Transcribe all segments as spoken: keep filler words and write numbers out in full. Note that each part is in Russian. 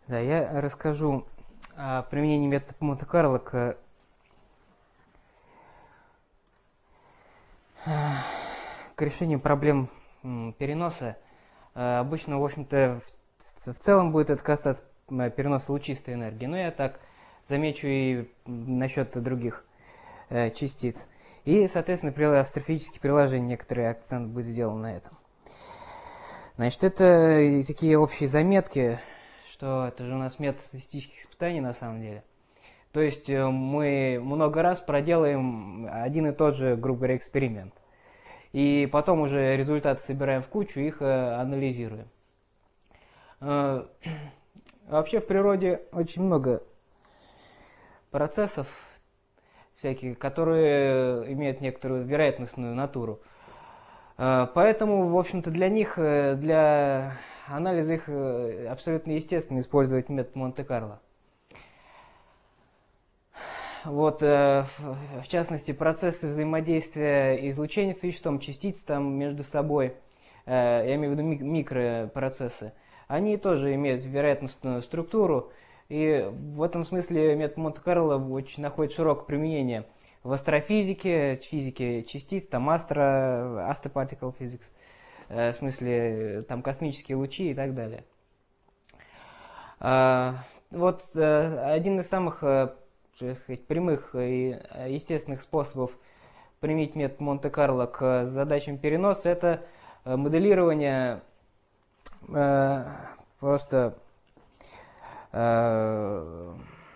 Да, я расскажу о применении метода Монте-Карло к, к решению проблем переноса. Обычно, в общем-то, в, в целом будет это касаться переноса лучистой энергии, но я так замечу и насчет других э, частиц. И, соответственно, при астрофизических приложениях некоторый акцент будет сделан на этом. Значит, это такие общие заметки, что это же у нас метод статистических испытаний на самом деле. То есть мы много раз проделаем один и тот же, грубо говоря, эксперимент. И потом уже результаты собираем в кучу, их анализируем. Вообще в природе очень много процессов всяких, которые имеют некоторую вероятностную натуру. Поэтому, в общем-то, для них, для анализа их абсолютно естественно использовать метод Монте-Карло. Вот, в частности, процессы взаимодействия излучения с веществом, частиц там между собой, я имею в виду микропроцессы, они тоже имеют вероятностную структуру, и в этом смысле метод Монте-Карло очень находит широкое применение в астрофизике, физике частиц, там астро, astroparticle physics, в смысле там космические лучи и так далее. Вот один из самых сказать, прямых и естественных способов применить метод Монте-Карло к задачам переноса — это моделирование э, просто э,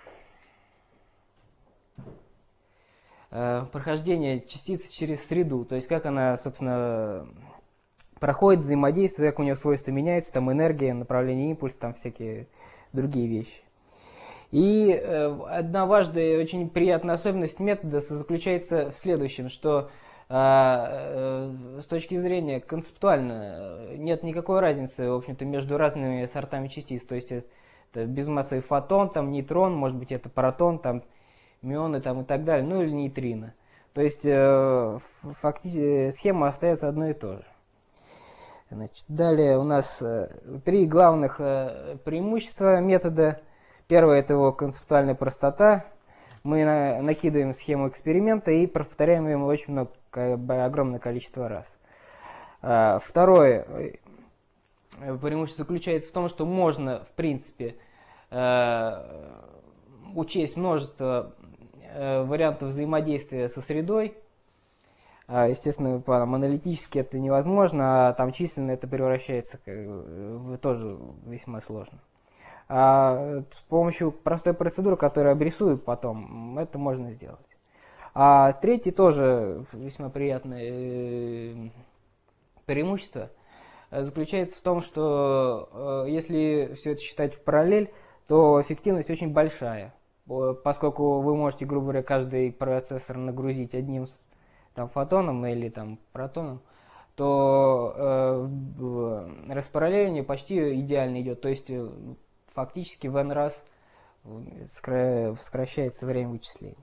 э, прохождение частицы через среду, то есть как она, собственно, проходит взаимодействие, как у нее свойства меняются, там энергия, направление импульса, там всякие другие вещи. И э, одна важная и очень приятная особенность метода заключается в следующем, что э, э, с точки зрения концептуально нет никакой разницы, в общем-то, между разными сортами частиц. То есть это безмассовый фотон, там нейтрон, может быть это протон, там мионы там, и так далее, ну или нейтрино. То есть э, фактически схема остается одной и той же. Значит, далее у нас э, три главных э, преимущества метода. Первое — это его концептуальная простота. Мы на, накидываем схему эксперимента и повторяем ее очень много, огромное количество раз. А, второе преимущество заключается в том, что можно, в принципе, э, учесть множество э, вариантов взаимодействия со средой. А, естественно, аналитически это невозможно, а там численно это превращается в тоже весьма сложно. А с помощью простой процедуры, которую обрисую потом, это можно сделать. А третье тоже весьма приятное преимущество заключается в том, что если все это считать в параллель, то эффективность очень большая, поскольку вы можете, грубо говоря, каждый процессор нагрузить одним там, фотоном или там, протоном, то э, распараллеливание почти идеально идет. То есть фактически в n раз сокращается время вычислений.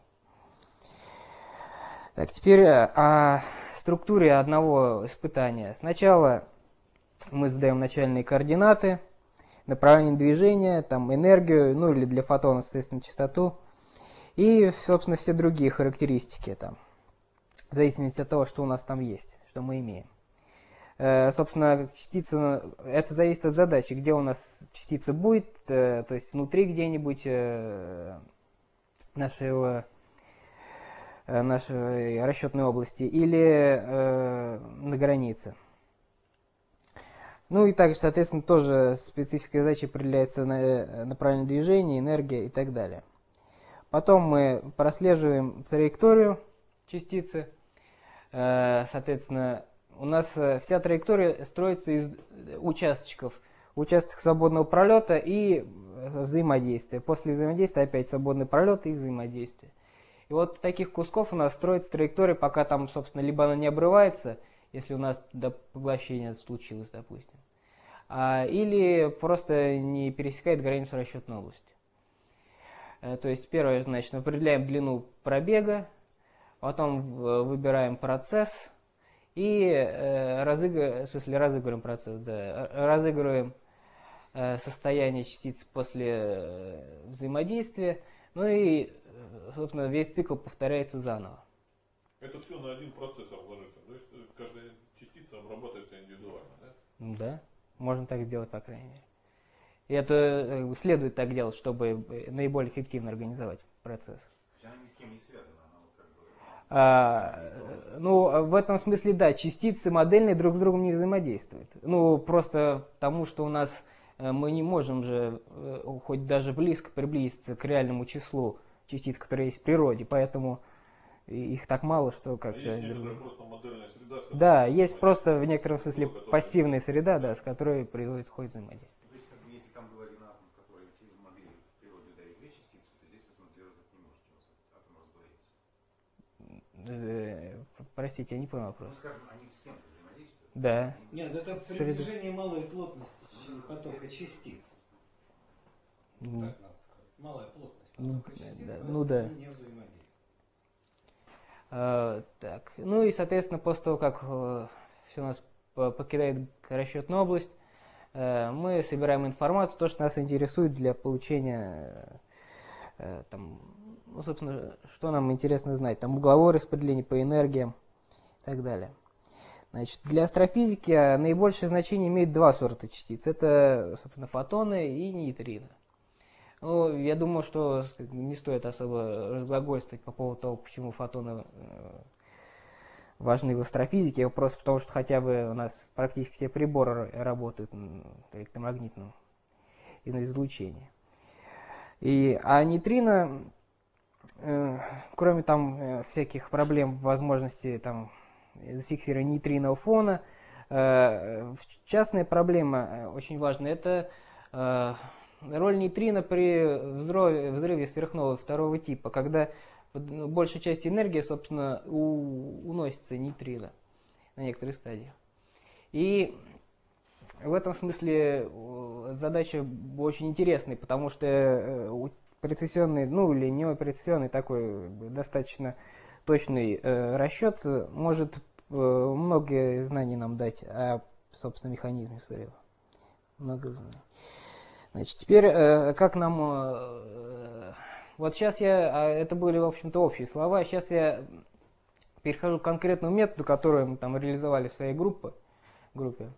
Так, теперь о структуре одного испытания. Сначала мы задаем начальные координаты, направление движения, там, энергию, ну или для фотона, соответственно, частоту, и, собственно, все другие характеристики, там, в зависимости от того, что у нас там есть, что мы имеем. Собственно, частица, это зависит от задачи, где у нас частица будет, то есть внутри где-нибудь нашего, нашей расчетной области или на границе. Ну и также, соответственно, тоже специфика задачи определяется на направление движения, энергия и так далее. Потом мы прослеживаем траекторию частицы, соответственно, у нас вся траектория строится из участочков. Участок свободного пролета и взаимодействия. После взаимодействия опять свободный пролет и взаимодействие. И вот таких кусков у нас строится траектория, пока там, собственно, либо она не обрывается, если у нас до поглощения случилось, допустим, а, или просто не пересекает границу расчетной области. То есть первое, значит, определяем длину пробега, потом выбираем процесс, и э, разыгр... в смысле, разыгрываем процесс, да, разыгрываем состояние частиц после взаимодействия, ну и, собственно, весь цикл повторяется заново. Это все на один процессор ложится, то есть каждая частица обрабатывается индивидуально, да? Да, можно так сделать, по крайней мере. И это следует так делать, чтобы наиболее эффективно организовать процесс. Она ни с кем не связана, она вот как бы... А, ну, в этом смысле, да, частицы модельные друг с другом не взаимодействуют. Ну, просто потому, что у нас мы не можем же хоть даже близко приблизиться к реальному числу частиц, которые есть в природе, поэтому их так мало, что как-то... А есть некоторая просто модельная среда, с которой... Да, есть просто в некотором смысле пассивная среда, да, с которой происходит взаимодействие. То есть, как бы, если там был один атом, который могли в природе дать две частицы, то здесь вы смоделировать не можете, у вас атом раздвоится. Простите, я не понял вопрос. Ну, скажем, они с кем-то взаимодействуют? Да. Нет, это приближение малой плотности потока частиц. Так надо сказать. Малая плотность потока частиц, да, ну да. Не взаимодействует. А, так, ну и, соответственно, после того, как э, все у нас покидает расчетную область, э, мы собираем информацию, то, что нас интересует для получения, э, там, ну, собственно, что нам интересно знать, там, угловое распределение по энергиям и так далее. Значит, для астрофизики наибольшее значение имеет два сорта частиц. Это, собственно, фотоны и нейтрино. Ну, я думаю, что не стоит особо разглагольствовать по поводу того, почему фотоны важны в астрофизике. Просто потому, что хотя бы у нас практически все приборы работают на электромагнитном излучении. И, а нейтрино, э, кроме там э, всяких проблем в возможности там, зафиксирования нейтринового фона, э, частная проблема очень важная – это э, роль нейтрино при взрыве, взрыве сверхновой второго типа, когда большая часть энергии, собственно, у, уносится нейтрино на некоторых стадиях. И в этом смысле задача очень интересная, потому что прецессионный, ну или неопрецессионный такой достаточно точный э, расчет может э, много знаний нам дать о, собственно, механизме взрыва. Много знаний. Значит, теперь, э, как нам... Э, вот сейчас я... Это были, в общем-то, общие слова. Сейчас я перехожу к конкретному методу, который мы там реализовали в своей группе. группе.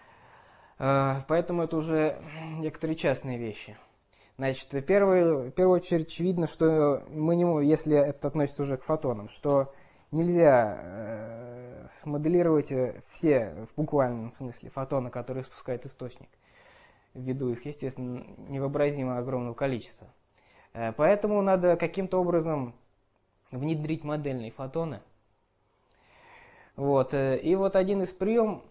Э, поэтому это уже некоторые частные вещи. Значит, в первую, в первую очередь видно, что мы не... Если это относится уже к фотонам, что нельзя э, смоделировать все, в буквальном смысле, фотоны, которые спускает источник, ввиду их, естественно, невообразимо огромного количества. Поэтому надо каким-то образом внедрить модельные фотоны. Вот. И вот один из приемов,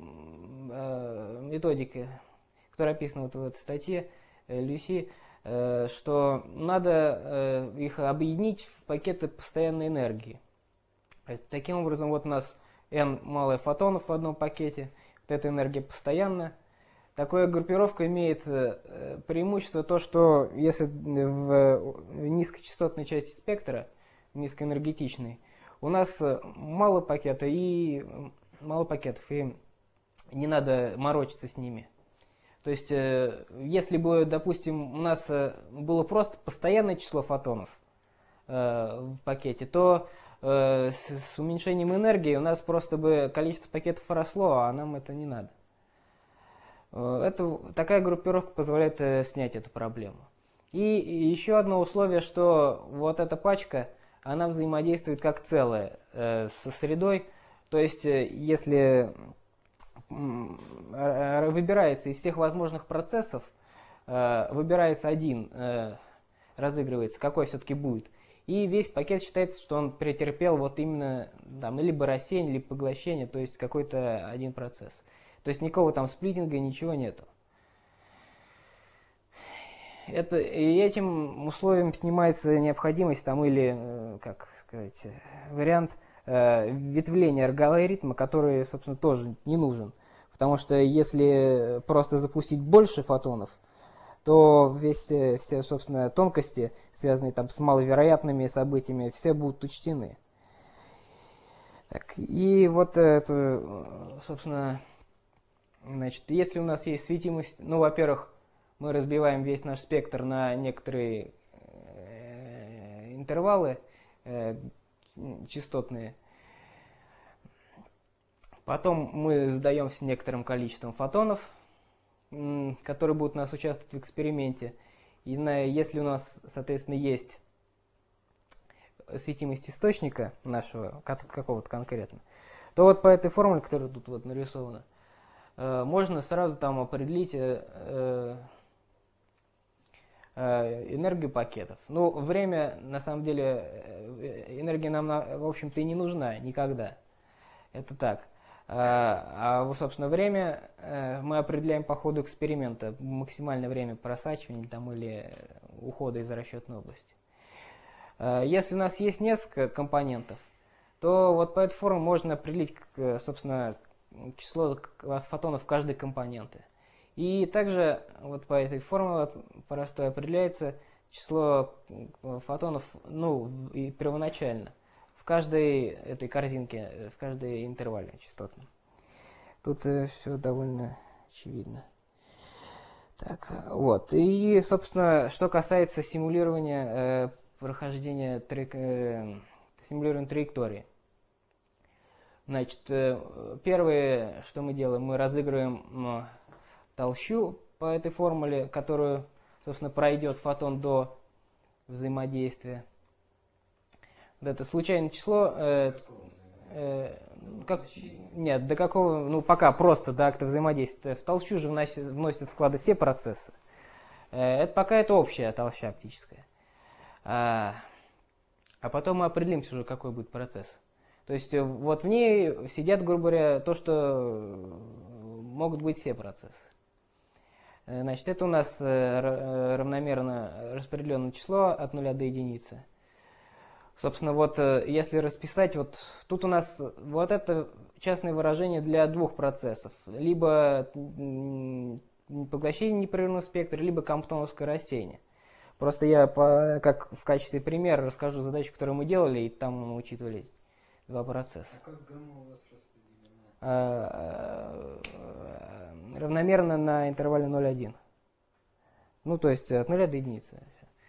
методики, которая описана вот в этой статье Люси, что надо их объединить в пакеты постоянной энергии. Таким образом, вот у нас n малых фотонов в одном пакете, вот эта энергия постоянная. Такая группировка имеет преимущество то, что если в низкочастотной части спектра, низкоэнергетичной, у нас мало пакета и мало пакетов, и не надо морочиться с ними. То есть, если бы, допустим, у нас было просто постоянное число фотонов в пакете, то с уменьшением энергии у нас просто бы количество пакетов росло, а нам это не надо. Это, такая группировка позволяет э, снять эту проблему. И, и еще одно условие, что вот эта пачка, она взаимодействует как целое э, со средой. То есть, э, если э, выбирается из всех возможных процессов, э, выбирается один, э, разыгрывается, какой все-таки будет. И весь пакет считается, что он претерпел вот именно там, либо рассеяние, либо поглощение, то есть какой-то один процесс. То есть никакого там сплитинга, ничего нету. Это, и этим условием снимается необходимость там, или, как сказать, вариант э, ветвления алгоритма, который, собственно, тоже не нужен. Потому что если просто запустить больше фотонов, то весь, все, собственно, тонкости, связанные там с маловероятными событиями, все будут учтены. Так, и вот эту, собственно, Значит, если у нас есть светимость, ну, во-первых, мы разбиваем весь наш спектр на некоторые э, интервалы э, частотные. Потом мы задаемся некоторым количеством фотонов, которые будут у нас участвовать в эксперименте. И на, если у нас, соответственно, есть светимость источника нашего, какого-то конкретно, то вот по этой формуле, которая тут вот нарисована, э, можно сразу там определить э, э, энергию пакетов. Ну, время, на самом деле, э, энергия нам, в общем-то, и не нужна никогда. Это так. А, а собственно, время э, мы определяем по ходу эксперимента, максимальное время просачивания там, или ухода из расчетной области. Э, если у нас есть несколько компонентов, то вот по этой формуле можно определить, собственно, число фотонов каждой компоненты. И также вот по этой формуле простой определяется число фотонов, ну, и первоначально. В каждой этой корзинке, в каждой интервале частотном. Тут э, все довольно очевидно. Так, вот. И, собственно, что касается симулирования э, прохождения трек, э, симулирования траектории. Значит, э, первое, что мы делаем, мы разыгрываем э, толщу по этой формуле, которую, собственно, пройдет фотон до взаимодействия. Вот это случайное число, э, э, как, нет, до какого, ну пока просто до акта взаимодействия. В толщу же вносят, вносят вклады все процессы. Э, это пока это общая толща оптическая. А, а потом мы определимся уже, какой будет процесс. То есть вот в ней сидят, грубо говоря, то, что могут быть все процессы. Значит, это у нас равномерно распределенное число от нуля до единицы. Собственно, вот если расписать, вот тут у нас вот это частное выражение для двух процессов. Либо поглощение непрерывного спектра, либо комптоновское рассеяние. Просто я по, как в качестве примера расскажу задачу, которую мы делали, и там мы учитывали два процесса. А как гамма у вас распределена? А, равномерно на интервале ноль один. Ну, то есть от нуля до единицы.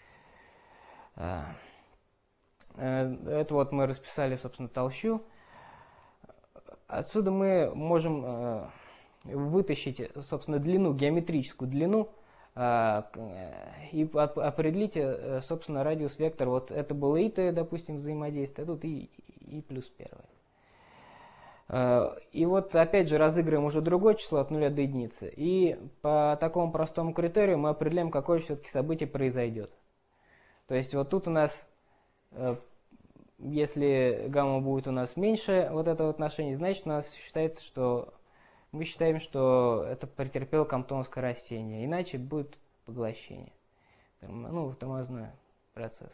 А, это вот мы расписали, собственно, толщу. Отсюда мы можем а, вытащить, собственно, длину, геометрическую длину, а, и определить, собственно, радиус-вектор. Вот это было и t, допустим, взаимодействие, а тут и, и плюс первое. И вот опять же разыгрываем уже другое число от нуля до единицы. И по такому простому критерию мы определяем, какое все-таки событие произойдет. То есть вот тут у нас, если гамма будет у нас меньше вот этого отношения, значит у нас считается, что мы считаем, что это претерпело комптоновское рассеяние. Иначе будет поглощение. Ну, тормозной процесс.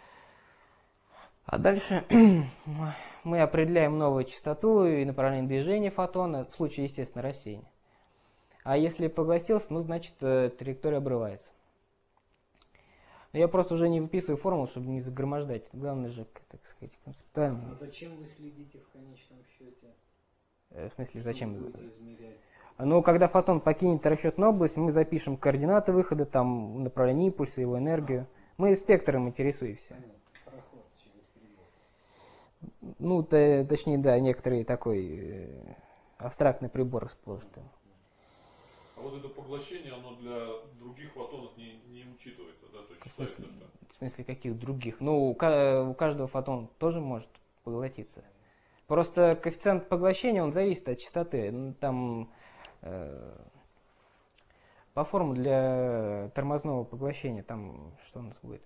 А дальше мы определяем новую частоту и направление движения фотона, в случае, естественно, рассеяния. А если поглотился, ну, значит, траектория обрывается. Но я просто уже не выписываю формулу, чтобы не загромождать. Главное же, так сказать, концептуально. А зачем вы следите в конечном счете? В смысле, зачем? Что вы будете измерять? Ну, когда фотон покинет расчетную область, мы запишем координаты выхода, там, направление импульса, его энергию. Мы спектром интересуемся. Проход через прибор. Ну, то, точнее, да, некоторый такой э, абстрактный прибор расположен там. А вот это поглощение, оно для других фотонов не, не учитывается, да? То есть считается, что... В смысле, каких других? Ну, у, у каждого фотона тоже может поглотиться. Просто коэффициент поглощения, он зависит от частоты. Ну, там э, по формуле для тормозного поглощения, там что у нас будет?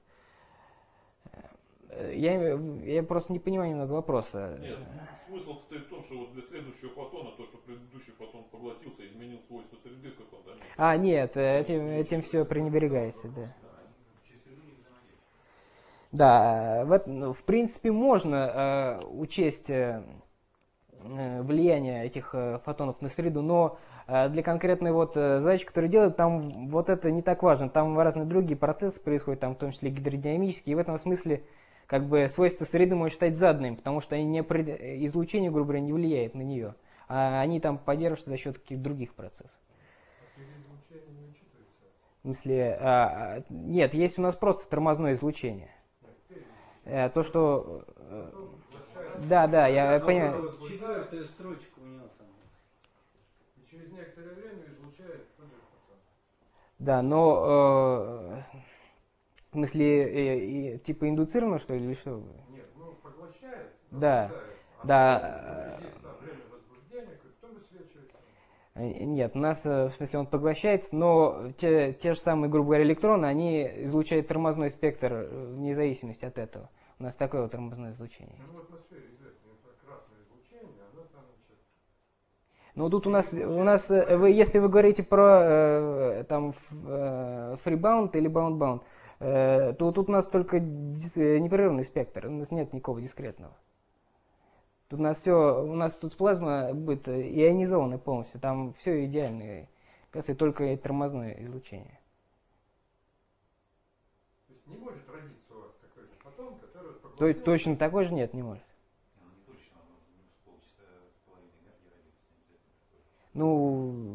Я, я просто не понимаю немного вопроса. Нет, смысл состоит в том, что вот для следующего фотона, то, что предыдущий фотон поглотился, изменил свойства среды, как он, да? А, нет, этим, этим все пренебрегается, да. Да, в, ну, в принципе, можно э, учесть э, влияние этих э, фотонов на среду, но э, для конкретной вот э, задачи, которую делают, там вот это не так важно. Там разные другие процессы происходят, там в том числе гидродинамические, и в этом смысле как бы свойства среды можно считать заданными, потому что они не, излучение, грубо говоря, не влияет на нее. а они там поддерживаются за счет каких-то других процессов. Переизлучение не учитывается. В смысле, а, а, нет, есть у нас просто тормозное излучение. Э, то, что... э, да, да, я А понимаю. вот четвертая строчка у него там. И через некоторое время излучает тот же фотон. Да, но... э, в смысле, э, и, типа индуцировано, что ли, или что? Нет, ну поглощает, Да, возбуждается. А да. потом есть там время возбуждения, как потом высвечивается. Э, Нет, у нас, э, в смысле, он поглощается, но те, те же самые, грубо говоря, электроны, они излучают тормозной спектр э, вне зависимости от этого. У нас такое вот тормозное излучение. Ну, в атмосфере известно, это красное излучение, оно там, значит, Ну тут у нас, у нас, э, вы, если вы говорите про э, там фрибаунд или баунд-баунд, э, то тут у нас только дис- э, непрерывный спектр, у нас нет никакого дискретного. Тут у нас все, у нас тут плазма будет ионизованная полностью, там все идеально, кажется, только тормозное излучение. то есть не может родиться у вас такой же фотон, который То, поглотил. точно такой же нет, не может. Ну, не точно, он может минус полчаса с половиной энергии родиться. Не обязательно такой. Ну,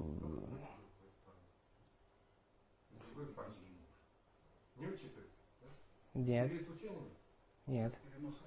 Другой панч не учитывается. Да? нет, Переизлучение? нет.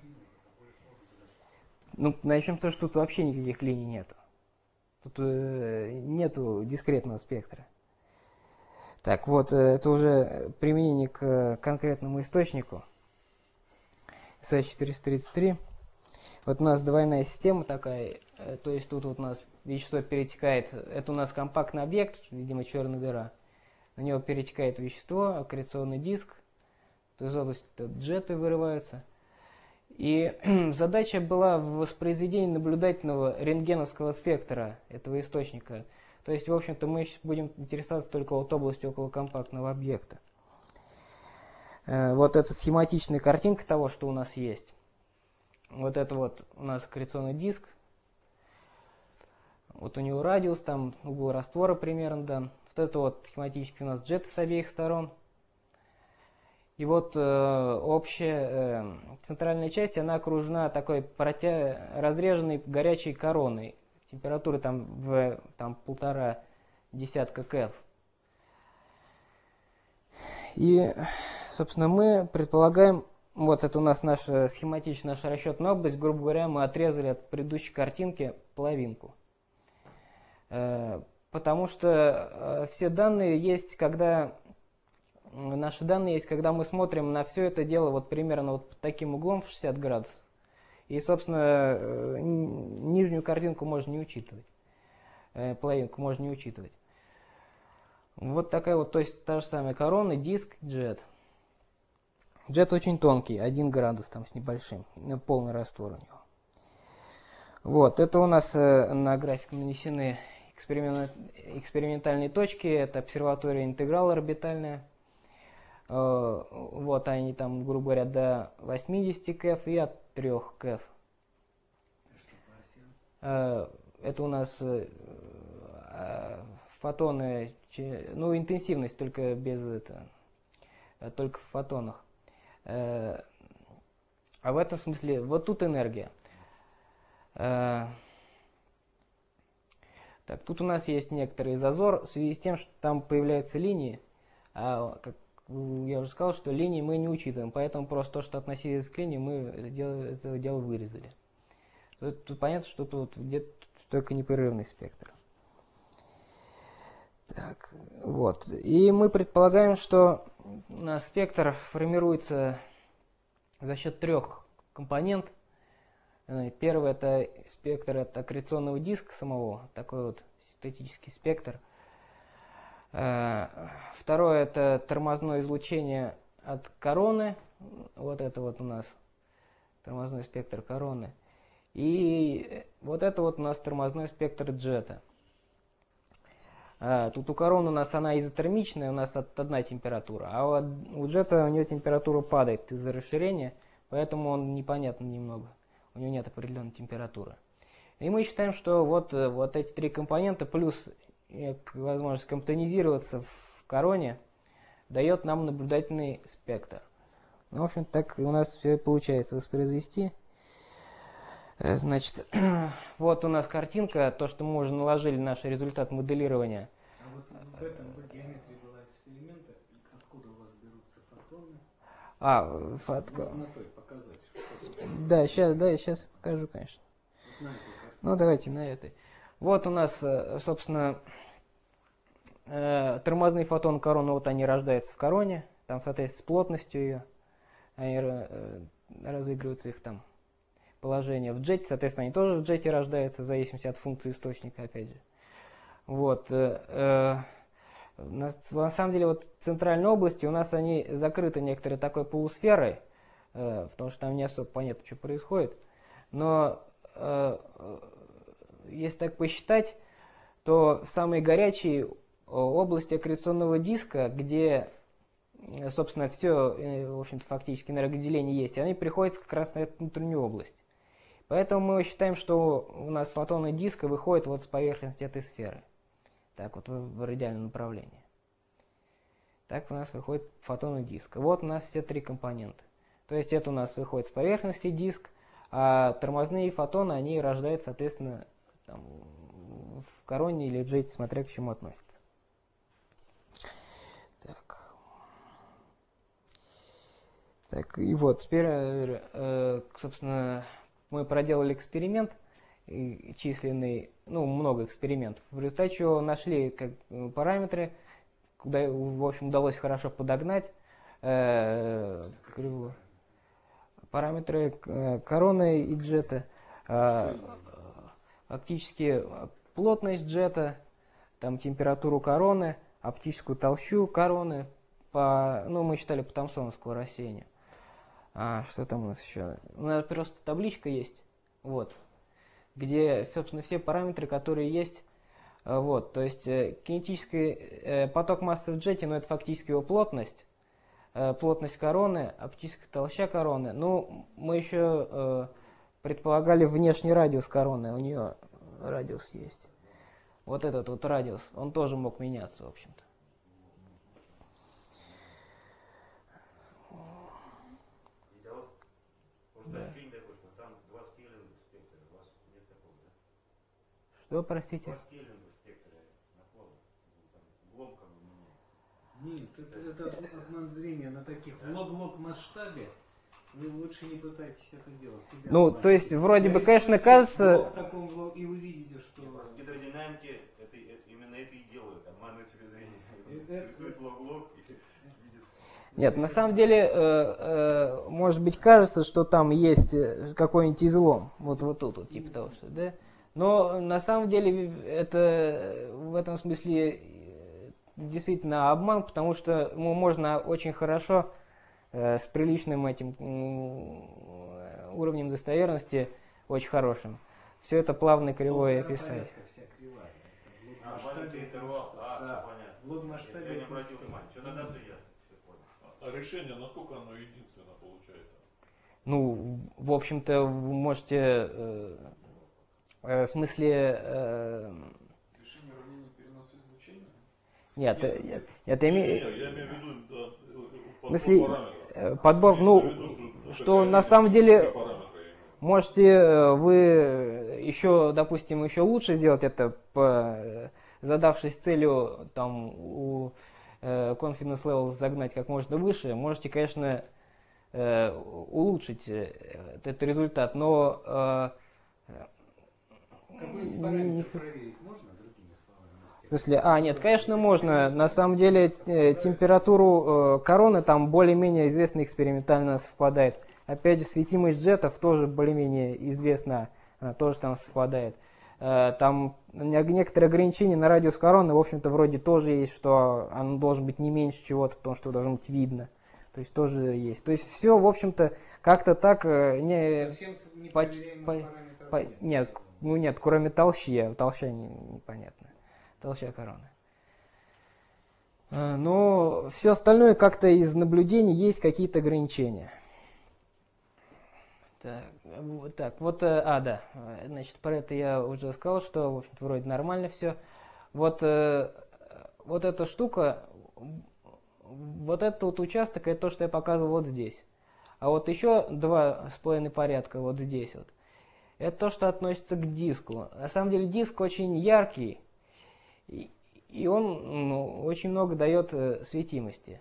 Ну, начнем с того, что тут вообще никаких линий нету. Тут э, нету дискретного спектра. Так, вот, э, это уже применение к э, конкретному источнику. эс эс четыреста тридцать три. Вот у нас двойная система такая, э, то есть тут вот у нас вещество перетекает, это у нас компактный объект, видимо, черная дыра. На него перетекает вещество, аккреционный диск, то из области джеты вырываются. И задача была в воспроизведении наблюдательного рентгеновского спектра этого источника. То есть, в общем-то, мы будем интересоваться только вот областью около компактного объекта. Э, Вот это схематичная картинка того, что у нас есть. Вот это вот у нас аккреционный диск. Вот у него радиус, там угол раствора примерно дан. Вот это вот схематически у нас джеты с обеих сторон. И вот э, общая э, центральная часть, она окружена такой протя... разреженной горячей короной. Температура там в там, полтора десятка кев. И, собственно, мы предполагаем, вот это у нас наша схематичная, наша расчетная область, грубо говоря, мы отрезали от предыдущей картинки половинку. Э, потому что э, все данные есть, когда... Наши данные есть, когда мы смотрим на все это дело вот примерно вот под таким углом в шестьдесят градусов. И, собственно, нижнюю картинку можно не учитывать. Половинку можно не учитывать. Вот такая вот, то есть та же самая корона, диск, джет. Джет очень тонкий, один градус там с небольшим, полный раствор у него. Вот, это у нас на график нанесены эксперимент, экспериментальные точки, это обсерватория интеграл орбитальная. Вот они там, грубо говоря, до восьмидесяти кев и от трёх кев. Это у нас фотоны, ну интенсивность только без это, только в фотонах. А в этом смысле, вот тут энергия. Так, тут у нас есть некоторый зазор в связи с тем, что там появляются линии, а как я уже сказал, что линии мы не учитываем, поэтому просто то, что относилось к линии, мы это дело, это дело вырезали. Тут, тут понятно, что тут где-то только непрерывный спектр. Так, вот. И мы предполагаем, что у нас спектр формируется за счет трех компонентов. Первый это спектр от аккреционного диска самого, такой вот синтетический спектр. Второе это тормозное излучение от короны, вот это вот у нас тормозной спектр короны, и вот это вот у нас тормозной спектр джета. Тут у короны у нас она изотермичная, у нас от одна температура, а у джета у нее температура падает из-за расширения, поэтому он непонятно немного, у него нет определенной температуры. И мы считаем, что вот, вот эти три компонента плюс возможность комптонизироваться в короне дает нам наблюдательный спектр. Ну, в общем, так у нас все получается воспроизвести. Э, Значит, вот у нас картинка, то, что мы уже наложили наш результат моделирования. А вот в этом в геометрии была эксперимента, откуда у вас берутся фотоны. А, фотка. Вот на той показать. Что Да, сейчас, да, сейчас покажу, конечно. вот на этой картинке. Ну, давайте на этой. Вот у нас, э, собственно, э, тормозные фотоны короны, вот они рождаются в короне, там, соответственно, с плотностью ее, они э, разыгрываются, их там положение в джете, соответственно, они тоже в джете рождаются, в зависимости от функции источника, опять же. Вот. э, э, на, на самом деле, вот в центральной области у нас они закрыты некоторой такой полусферой, э, потому что там не особо понятно, что происходит. Но э, если так посчитать, то в самые горячие области аккреционного диска, где, собственно, все, в общем-то, фактически энергоделение есть, они приходятся как раз на эту внутреннюю область. Поэтому мы считаем, что у нас фотоны диска выходят вот с поверхности этой сферы. Так вот, в радиальном направлении. Так у нас выходит фотоны диска. Вот у нас все три компонента. То есть это у нас выходит с поверхности диск, а тормозные фотоны, они рождаются, соответственно, там, в короне или джете, смотря к чему относится. Так. Так, и вот, теперь, э, собственно, мы проделали эксперимент и численный, ну, много экспериментов, в результате чего нашли как, параметры, куда, в общем, удалось хорошо подогнать э, кривую. Параметры э, короны и джета, э, фактически плотность джета, там, температуру короны, оптическую толщу короны, по, ну, мы считали по томпсоновскому рассеянию. А, что там у нас еще? У нас просто табличка есть, вот, где, собственно, все параметры, которые есть, вот, то есть э, кинетический э, поток массы в джете, ну, это фактически его плотность, э, плотность короны, оптическая толща короны. Ну, мы еще э, предполагали внешний радиус короны, у нее радиус есть. Вот этот вот радиус, он тоже мог меняться, в общем-то. Что, простите? Нет, это, это обман зрения на таких в лог-лог масштабе. Вы лучше не пытайтесь это делать. Себя Ну, обмануть. то есть, вроде бы, конечно, Нарисуйте кажется... лог в таком лог, и вы видите, что... В гидродинамике это, это, именно это и делают, обманывают себе зрение. Это- Рисуют лог-лог и видят. Нет, на самом деле, э, э, может быть, кажется, что там есть э, какой-нибудь излом. Вот, вот тут, вот, типа того, что, да? Но на самом деле это в этом смысле э, действительно обман, потому что ему можно очень хорошо э, с приличным этим м, уровнем достоверности, очень хорошим, все это плавно кривое Полтора описать. порядка вся кривая. Это в А, лог-масштабе- маленький интервал, а, Да. всё понятно. В лог-масштабе Я не это обратил очень- внимания. Все, тогда все ясно. Все понял. А решение, насколько оно единственно получается? Ну, в общем-то, вы можете, э, э, в смысле, э, Решение уравнения переноса излучения? нет, э, нет, нет, я имею... Не, я имею в виду, да, э, В подбор смысле, параметров. э, подбор, ну, Имеется в виду, что, что какая на самом какие деле параметры именно. можете э, вы еще, допустим, еще лучше сделать это, по, э, задавшись целью там у э, confidence level загнать как можно выше, можете, конечно, э, улучшить э, этот результат, но э, Какой-нибудь не- параметр проверить можно, другими словами? из в тех- смысле, а, нет, конечно, можно. На самом деле э, температуру э, короны там более-менее известно экспериментально совпадает. Опять же, светимость джетов тоже более-менее известна, она тоже там совпадает. Э, Там не- некоторые ограничения на радиус короны, в общем-то, вроде тоже есть, что оно должен быть не меньше чего-то, потому что должно быть видно. То есть тоже есть. То есть все, в общем-то, как-то так э, не... Совсем с- по- непроверяемых по- параметров по- нет, ну нет, кроме толщи, толща не- непонятно. Толща короны. Э, Но все остальное как-то из наблюдений есть какие-то ограничения. Так, вот так, вот, э, а, да, э, значит, про это я уже сказал, что, в общем-то, вроде нормально все. Вот, э, вот эта штука, вот этот вот участок, это то, что я показывал вот здесь. А вот еще два с половиной порядка вот здесь вот. это то, что относится к диску. На самом деле диск очень яркий, и, и он ну, очень много дает э, светимости.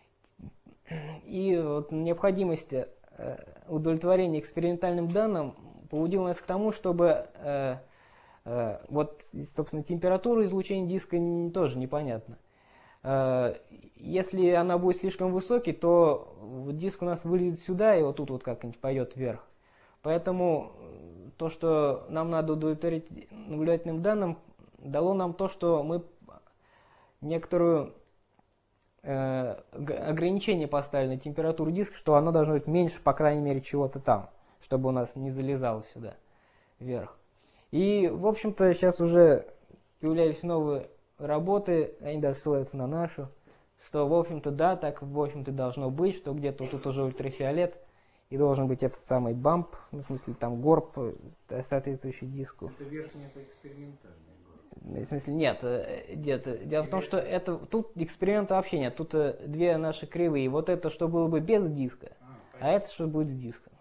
И вот необходимость э, удовлетворения экспериментальным данным побудила нас к тому, чтобы э, э, вот, собственно, температура излучения диска не, тоже непонятна. Э, если она будет слишком высокой, то диск у нас вылезет сюда и вот тут вот как-нибудь пойдет вверх. Поэтому то, что нам надо удовлетворить наблюдательным данным, дало нам то, что мы некоторую э, ограничение поставили на температуру диска, что оно должно быть меньше, по крайней мере, чего-то там, чтобы у нас не залезало сюда вверх. И, в общем-то, сейчас уже появлялись новые работы, они даже ссылаются на нашу, что, в общем-то, да, так, в общем-то, должно быть, что где-то вот тут уже ультрафиолет, и должен быть этот самый бамп, в смысле, там, горб, соответствующий диску. Это верхний, это экспериментальный горб. В смысле, нет, где-то. Дело в том, что это, тут эксперимента вообще нет, тут две наши кривые. Вот это, что было бы без диска, а, а это, что будет с диском.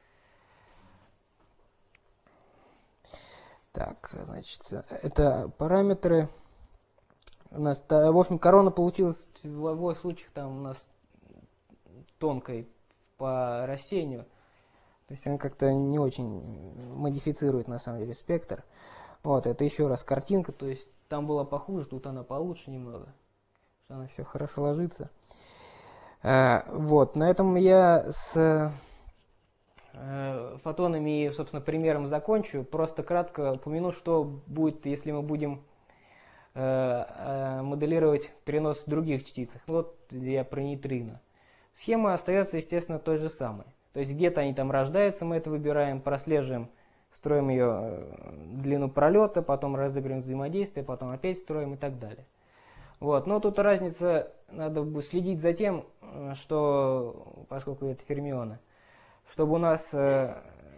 Так, значит, это параметры. У нас, в общем, корона получилась в обоих случаях там у нас тонкой по рассеянию. То есть она как-то не очень модифицирует на самом деле спектр. Вот, это еще раз картинка, то есть там была похуже, тут она получше немного. Что она все хорошо ложится. А, вот, на этом я с э, фотонами и, собственно, примером закончу. Просто кратко упомяну, что будет, если мы будем э, э, моделировать перенос других частиц. Вот я про нейтрино. Схема остается, естественно, той же самой. То есть где-то они там рождаются, мы это выбираем, прослеживаем, строим ее длину пролета, потом разыгрываем взаимодействие, потом опять строим и так далее. Вот. Но тут разница, надо будет следить за тем, что, поскольку это фермионы, чтобы у нас э,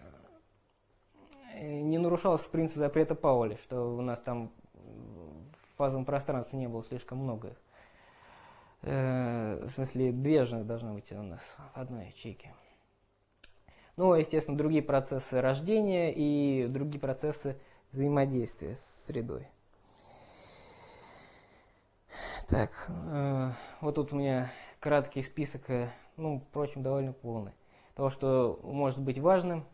не нарушался принцип запрета Пауля, что у нас там в фазовом пространстве не было слишком много их. Э, в смысле, две же должны быть у нас в одной ячейке. Ну, естественно, другие процессы рождения и другие процессы взаимодействия с средой. Так, э, вот тут у меня краткий список, э, ну, впрочем, довольно полный. Того, что может быть важным.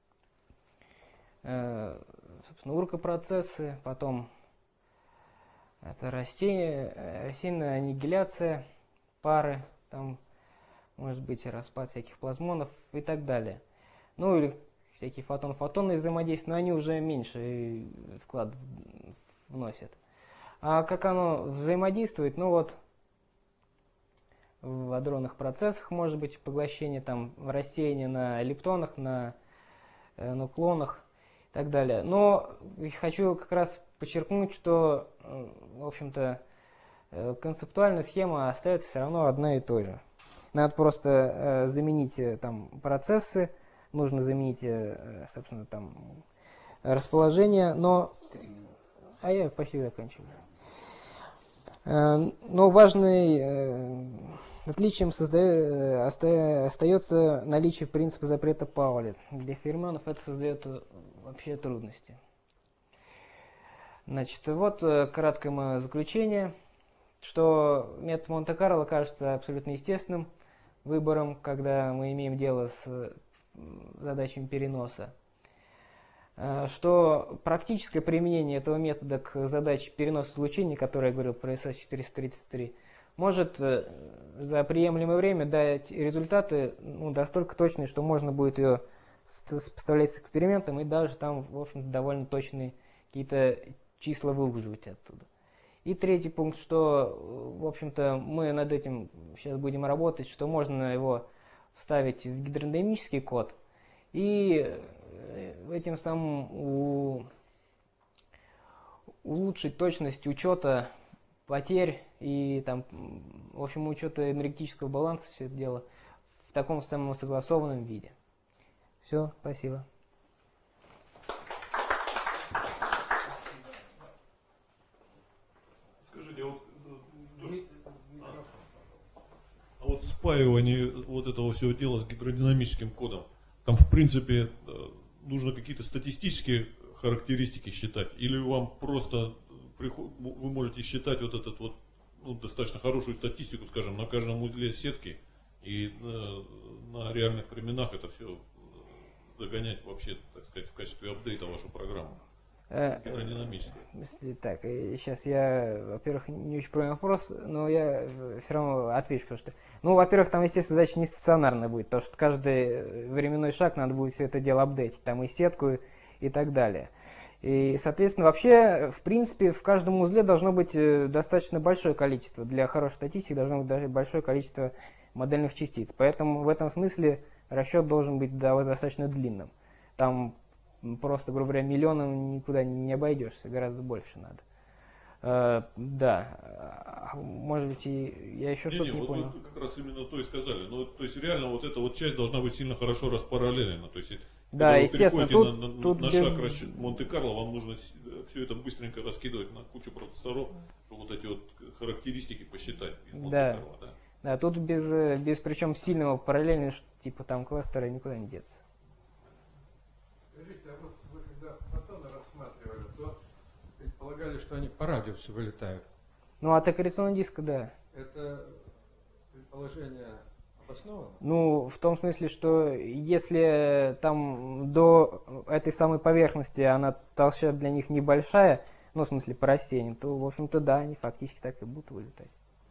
Э, собственно, уркопроцессы, потом это рассеяние, рассеянная аннигиляция пары, там может быть распад всяких плазмонов и так далее. Ну или всякие фотон-фотонные взаимодействия, но они уже меньше вклад вносят. А как оно взаимодействует? Ну вот в адронных процессах может быть поглощение, там рассеяние на лептонах, на э, нуклонах и так далее. Но хочу как раз подчеркнуть, что, в общем-то, концептуальная схема остается все равно одна и той же. Надо просто э, заменить э, там процессы, нужно заменить, э, собственно, там расположение, но... А я почти закончил. Э, но важный э, отличием созда... оста... остается наличие принципа запрета Пауля. Для фермионов это создает вообще трудности. Значит, вот э, краткое мое заключение, что метод Монте-Карло кажется абсолютно естественным выбором, когда мы имеем дело с задачами переноса. Что практическое применение этого метода к задаче переноса излучения, которое я говорил про эс эс четыреста тридцать три, может за приемлемое время дать результаты ну, настолько точные, что можно будет ее сопоставлять с экспериментом и даже там, в общем-то, довольно точные какие-то числа выуживать оттуда. И третий пункт, что, в общем-то, мы над этим сейчас будем работать, что можно его вставить в гидродинамический код и этим самым у... улучшить точность учета потерь и там, в общем, учета энергетического баланса, все это дело в таком самом согласованном виде. Все, спасибо. Скажите, вот, а вот спаивание вот этого всего дела с гидродинамическим кодом, там в принципе нужно какие-то статистические характеристики считать, или вам просто приход, вы можете считать вот этот вот, ну, достаточно хорошую статистику, скажем, на каждом узле сетки, и э, на реальных временах это все загонять вообще, так сказать, в качестве апдейта вашу программу гидродинамическую. Если так, сейчас я, во-первых, не очень понял вопрос, но я все равно отвечу, потому что, ну, во-первых, там, естественно, задача не стационарная будет, потому что каждый временной шаг надо будет все это дело апдейтить, там и сетку, и так далее. И, соответственно, вообще, в принципе, в каждом узле должно быть достаточно большое количество, для хорошей статистики должно быть даже большое количество модельных частиц, поэтому в этом смысле расчет должен быть достаточно длинным. Там просто, грубо говоря, миллионом никуда не обойдешься, гораздо больше надо. Uh, да, может быть, и я еще что-то не, не вот понял. Вы как раз именно то и сказали. Ну, то есть реально вот эта вот часть должна быть сильно хорошо распараллелена. То есть, да, когда вы естественно, переходите тут, на, на, тут на без... шаг расчет Монте-Карло, вам нужно все это быстренько раскидывать на кучу процессоров, чтобы вот эти вот характеристики посчитать из Монте-Карло. Да. Да. Да, тут без, без причем сильного параллельного, типа там кластера никуда не деться. Скажите, а вот вы когда фотоны рассматривали, то предполагали, что они по радиусу вылетают. Ну, от аккреционного диска, да. Это предположение обосновано? Ну, в том смысле, что если там до этой самой поверхности она толща для них небольшая, ну, в смысле по рассеянию, то, в общем-то, да, они фактически так и будут вылетать.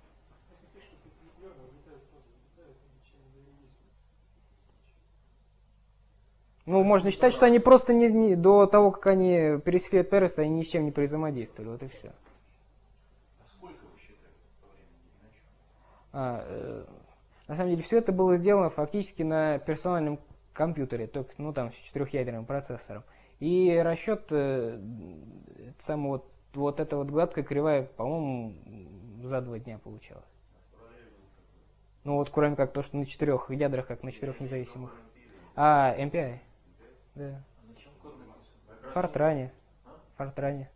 Ну, можно считать, что они просто не, не, до того, как они пересекли Перес, они ни с чем не взаимодействовали, вот и все. А сколько вы считаете по времени? На чем? А, э, на самом деле, все это было сделано фактически на персональном компьютере, только, ну, там, с четырехъядерным процессором. И расчет, э, сам вот, вот эта вот гладкая кривая, по-моему, за два дня получалась. Ну, вот, кроме как то, что на четырех ядрах, как на четырех независимых. А, эм пи ай. Да. Фортране. Фортране.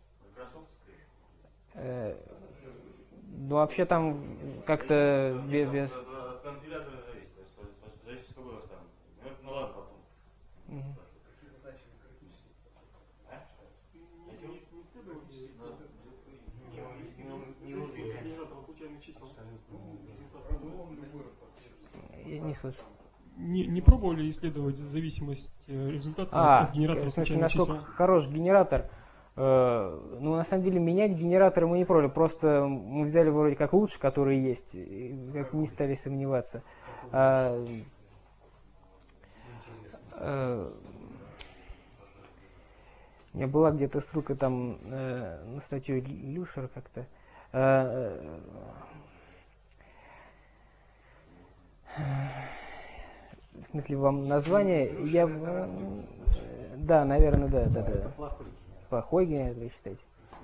Э, ну, вообще там как-то без... без... От компилятора зависит, зависит от какого там. Ну ладно, потом. Угу. Какие задачи критические? Не следует не нужно генератора случайных чисел. Я не слышу. Не, не пробовали исследовать зависимость результата А, от генератора в смысле, случайных насколько чисел? хорош генератор. Э, ну, на самом деле, менять генераторы мы не пробовали. Просто мы взяли вроде как лучше, которые есть, и как не стали сомневаться. А, э, у меня была где-то ссылка там э, на статью Люшера как-то. Э, В смысле, вам название? Я... Да, наверное, да, да, да. Это плохой генератор. Плохой генератор, вы считаете?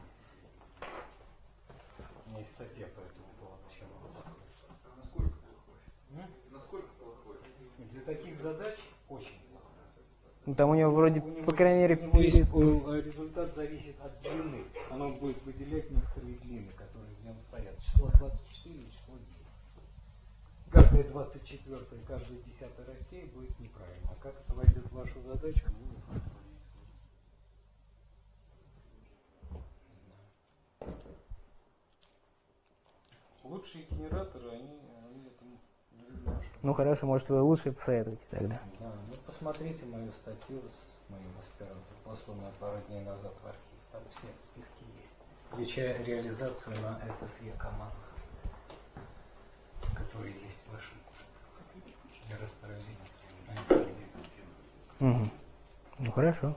У меня есть статья по этому поводу. Чем А насколько плохой? Насколько плохой? для таких задач очень плохо. Ну, там у него вроде, У него по крайней мере, у него есть, перед... э, результат зависит от длины. Оно будет выделять некоторые длины, которые в нем стоят. Число двадцать четыре и число десять. Каждая двадцать четвёртая, каждая десятая Россия будет неправильно. А как это войдет в вашу задачу, ну, не знаю. Лучшие генераторы, они, они этому немножко. Ну, хорошо, может, вы лучше посоветуете тогда. Да, ну посмотрите мою статью с моим аспирантом, посланную пару дней назад в архив. Там все списки есть. Включая реализацию на эс эс и командах, которые есть в вашем курсе для распоряжения на эс эс и. Угу. Ну, хорошо.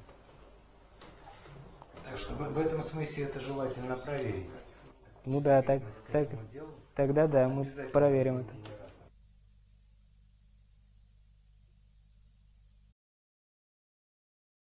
Так что в, в этом смысле это желательно проверить. Ну да, так, так, тогда да, мы проверим это.